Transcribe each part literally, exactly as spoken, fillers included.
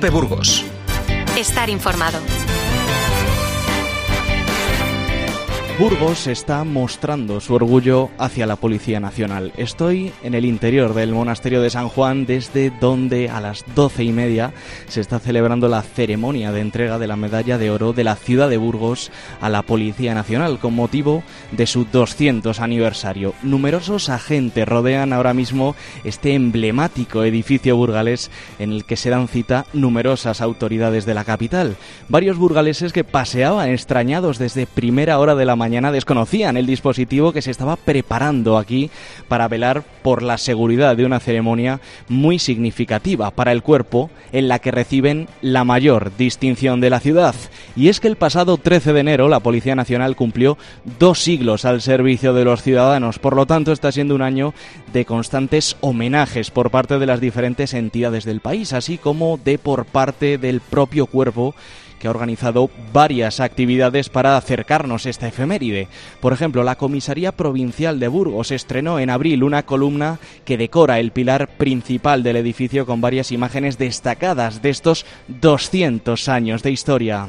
COPE Burgos. Estar informado. Burgos está mostrando su orgullo hacia la Policía Nacional. Estoy en el interior del monasterio de San Juan, desde donde a las doce y media se está celebrando la ceremonia de entrega de la medalla de oro de la ciudad de Burgos a la Policía Nacional con motivo de su doscientos aniversario. Numerosos agentes rodean ahora mismo este emblemático edificio burgalés en el que se dan cita numerosas autoridades de la capital. Varios burgaleses que paseaban extrañados desde primera hora de la mañana mañana desconocían el dispositivo que se estaba preparando aquí para velar por la seguridad de una ceremonia muy significativa para el cuerpo, en la que reciben la mayor distinción de la ciudad. Y es que el pasado trece de enero la Policía Nacional cumplió dos siglos al servicio de los ciudadanos. Por lo tanto, está siendo un año de constantes homenajes por parte de las diferentes entidades del país, así como de por parte del propio cuerpo, que ha organizado varias actividades para acercarnos a esta efeméride. Por ejemplo, la Comisaría Provincial de Burgos estrenó en abril una columna que decora el pilar principal del edificio con varias imágenes destacadas de estos doscientos años de historia.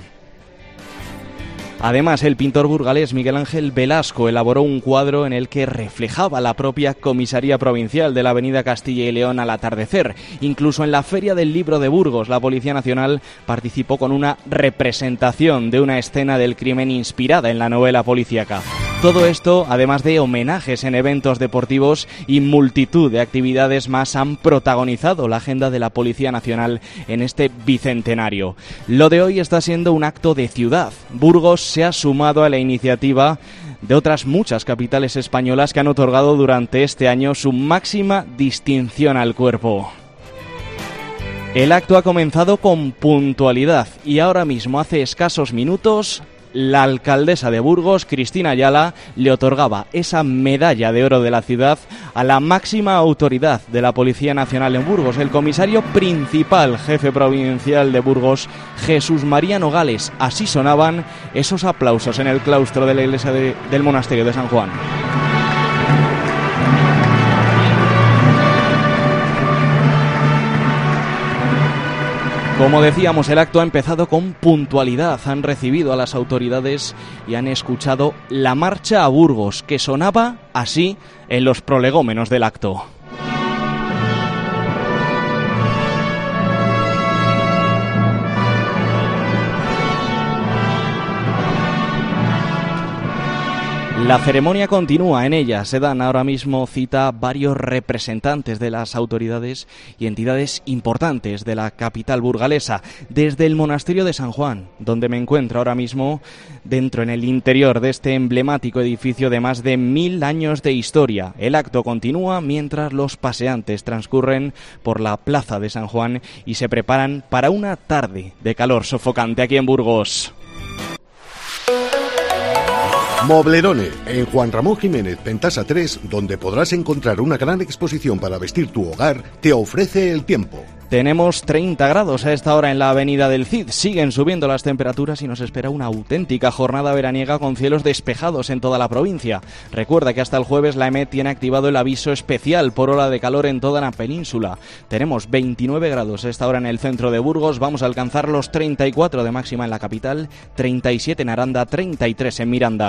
Además, el pintor burgalés Miguel Ángel Velasco elaboró un cuadro en el que reflejaba la propia Comisaría Provincial de la Avenida Castilla y León al atardecer. Incluso en la Feria del Libro de Burgos, la Policía Nacional participó con una representación de una escena del crimen inspirada en la novela policíaca. Todo esto, además de homenajes en eventos deportivos y multitud de actividades más, han protagonizado la agenda de la Policía Nacional en este bicentenario. Lo de hoy está siendo un acto de ciudad. Burgos se ha sumado a la iniciativa de otras muchas capitales españolas que han otorgado durante este año su máxima distinción al cuerpo. El acto ha comenzado con puntualidad y ahora mismo, hace escasos minutos, la alcaldesa de Burgos, Cristina Ayala, le otorgaba esa medalla de oro de la ciudad a la máxima autoridad de la Policía Nacional en Burgos, el comisario principal, jefe provincial de Burgos, Jesús María Nogales. Así sonaban esos aplausos en el claustro de la iglesia de, del monasterio de San Juan. Como decíamos, el acto ha empezado con puntualidad. Han recibido a las autoridades y han escuchado la marcha a Burgos, que sonaba así en los prolegómenos del acto. La ceremonia continúa. En ella se dan ahora mismo cita varios representantes de las autoridades y entidades importantes de la capital burgalesa, desde el monasterio de San Juan, donde me encuentro ahora mismo dentro, en el interior de este emblemático edificio de más de mil años de historia. El acto continúa mientras los paseantes transcurren por la plaza de San Juan y se preparan para una tarde de calor sofocante aquí en Burgos. Moblerone, en Juan Ramón Jiménez Pentasa tres, donde podrás encontrar una gran exposición para vestir tu hogar, te ofrece el tiempo. Tenemos treinta grados a esta hora en la avenida del Cid. Siguen subiendo las temperaturas y nos espera una auténtica jornada veraniega con cielos despejados en toda la provincia. Recuerda que hasta el jueves la E M E T tiene activado el aviso especial por ola de calor en toda la península. Tenemos veintinueve grados a esta hora en el centro de Burgos. Vamos a alcanzar los treinta y cuatro de máxima en la capital, treinta y siete en Aranda, treinta y tres en Miranda.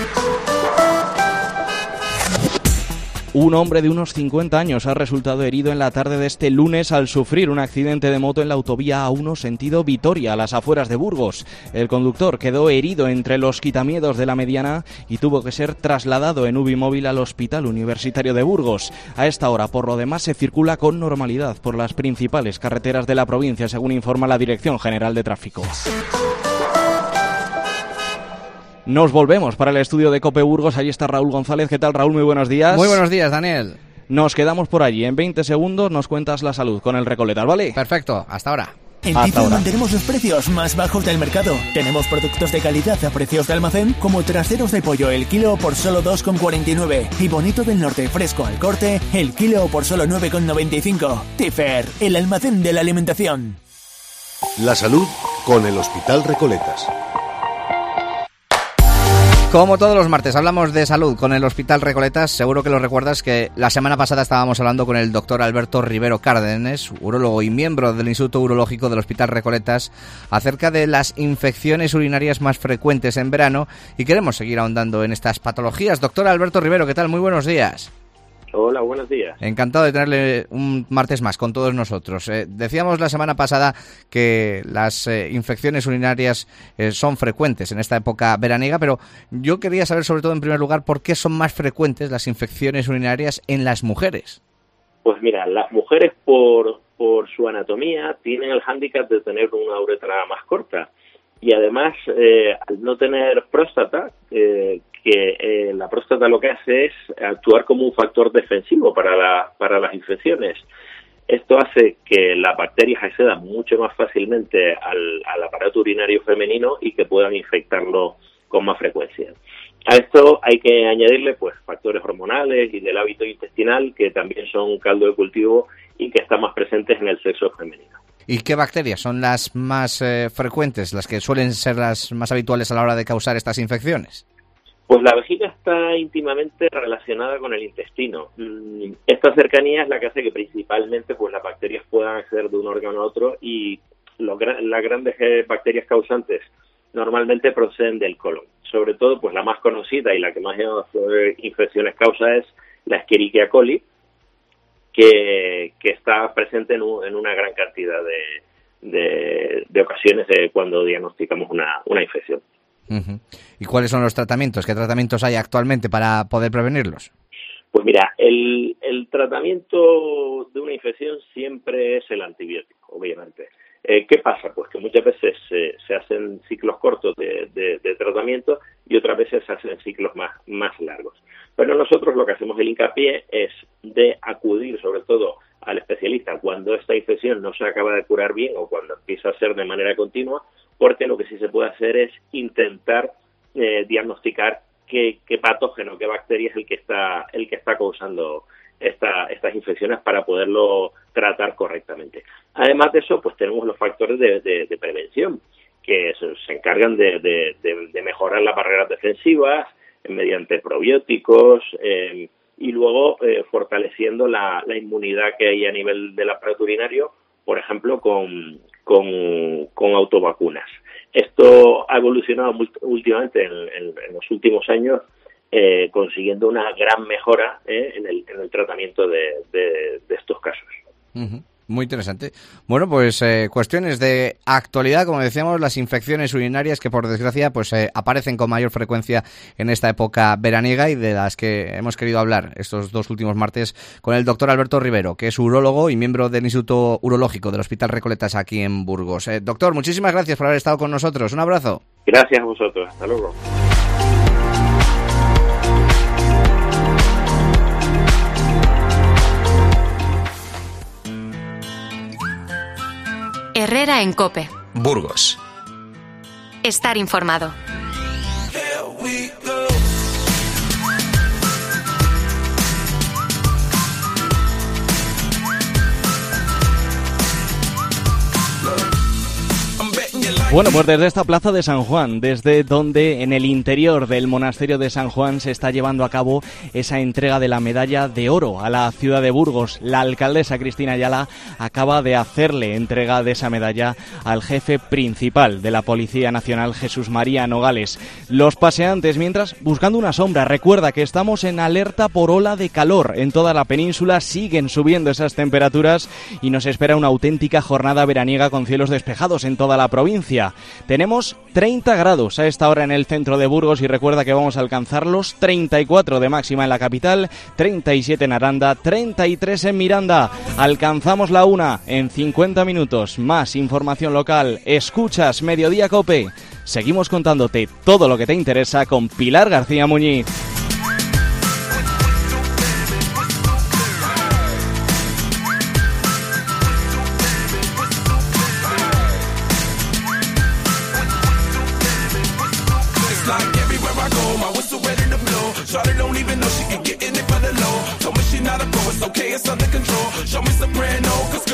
Un hombre de unos cincuenta años ha resultado herido en la tarde de este lunes al sufrir un accidente de moto en la autovía A uno sentido Vitoria, a las afueras de Burgos. El conductor quedó herido entre los quitamiedos de la mediana y tuvo que ser trasladado en Ubimóvil al Hospital Universitario de Burgos. A esta hora, por lo demás, se circula con normalidad por las principales carreteras de la provincia, según informa la Dirección General de Tráfico. Nos volvemos para el estudio de COPE Burgos. Allí está Raúl González. ¿Qué tal, Raúl? Muy buenos días. Muy buenos días, Daniel. Nos quedamos por allí. En veinte segundos nos cuentas la salud con el Recoletas, ¿vale? Perfecto. Hasta ahora. En Tizo mantenemos los precios más bajos del mercado. Tenemos productos de calidad a precios de almacén, como traseros de pollo el kilo por solo dos con cuarenta y nueve y bonito del norte fresco al corte el kilo por solo nueve con noventa y cinco. Tifer, el almacén de la alimentación. La salud con el Hospital Recoletas. Como todos los martes hablamos de salud con el Hospital Recoletas, seguro que lo recuerdas que la semana pasada estábamos hablando con el doctor Alberto Rivero Cárdenes, urólogo y miembro del Instituto Urológico del Hospital Recoletas, acerca de las infecciones urinarias más frecuentes en verano y queremos seguir ahondando en estas patologías. Doctor Alberto Rivero, ¿qué tal? Muy buenos días. Hola, buenos días. Encantado de tenerle un martes más con todos nosotros. Eh, decíamos la semana pasada que las eh, infecciones urinarias eh, son frecuentes en esta época veraniega, pero yo quería saber sobre todo en primer lugar por qué son más frecuentes las infecciones urinarias en las mujeres. Pues mira, las mujeres por, por su anatomía tienen el hándicap de tener una uretra más corta y además eh, al no tener próstata, eh, que eh, la próstata lo que hace es actuar como un factor defensivo para, la, para las infecciones. Esto hace que las bacterias accedan mucho más fácilmente al, al aparato urinario femenino y que puedan infectarlo con más frecuencia. A esto hay que añadirle pues factores hormonales y del hábito intestinal que también son caldo de cultivo y que están más presentes en el sexo femenino. ¿Y qué bacterias son las más eh, frecuentes, las que suelen ser las más habituales a la hora de causar estas infecciones? Pues la vejiga está íntimamente relacionada con el intestino. Esta cercanía es la que hace que principalmente pues las bacterias puedan acceder de un órgano a otro y los, las grandes bacterias causantes normalmente proceden del colon. Sobre todo, pues la más conocida y la que más infecciones causa es la Escherichia coli, que, que está presente en, un, en una gran cantidad de, de, de ocasiones de cuando diagnosticamos una, una infección. Uh-huh. ¿Y cuáles son los tratamientos? ¿Qué tratamientos hay actualmente para poder prevenirlos? Pues mira, el, el tratamiento de una infección siempre es el antibiótico, obviamente. Eh, ¿Qué pasa? Pues que muchas veces eh, se hacen ciclos cortos de, de, de tratamiento y otras veces se hacen ciclos más, más largos. Pero nosotros lo que hacemos el hincapié es de acudir sobre todo al especialista cuando esta infección no se acaba de curar bien o cuando empieza a ser de manera continua, porque lo que sí se puede hacer es intentar eh, diagnosticar qué, qué patógeno, qué bacteria es el que está el que está causando esta, estas infecciones para poderlo tratar correctamente. Además de eso, pues tenemos los factores de, de, de prevención que se, se encargan de, de, de, de mejorar las barreras defensivas eh, mediante probióticos eh, y luego eh, fortaleciendo la, la inmunidad que hay a nivel del aparato urinario, por ejemplo, con Con, con autovacunas. Esto ha evolucionado muy, últimamente en, en, en los últimos años, eh, consiguiendo una gran mejora eh, en, el, en el tratamiento de, de, de estos casos. Uh-huh. Muy interesante. Bueno, pues eh, cuestiones de actualidad, como decíamos, las infecciones urinarias que por desgracia pues eh, aparecen con mayor frecuencia en esta época veraniega y de las que hemos querido hablar estos dos últimos martes con el doctor Alberto Rivero, que es urólogo y miembro del Instituto Urológico del Hospital Recoletas aquí en Burgos. Eh, doctor, muchísimas gracias por haber estado con nosotros. Un abrazo. Gracias a vosotros. Hasta luego. Herrera en COPE. Burgos. Estar informado. Bueno, pues desde esta plaza de San Juan, desde donde en el interior del monasterio de San Juan se está llevando a cabo esa entrega de la medalla de oro a la ciudad de Burgos. La alcaldesa Cristina Ayala acaba de hacerle entrega de esa medalla al jefe principal de la Policía Nacional, Jesús María Nogales. Los paseantes, mientras, buscando una sombra. Recuerda que estamos en alerta por ola de calor. En toda la península siguen subiendo esas temperaturas y nos espera una auténtica jornada veraniega con cielos despejados en toda la provincia. Tenemos treinta grados a esta hora en el centro de Burgos y recuerda que vamos a alcanzar los treinta y cuatro de máxima en la capital, treinta y siete en Aranda, treinta y tres en Miranda. Alcanzamos la una en cincuenta minutos. Más información local. Escuchas Mediodía COPE. Seguimos contándote todo lo que te interesa con Pilar García Muñiz. Charlotte don't even know she can get in it for the low. Told me she not a pro, it's okay, it's under control. Show me soprano, cause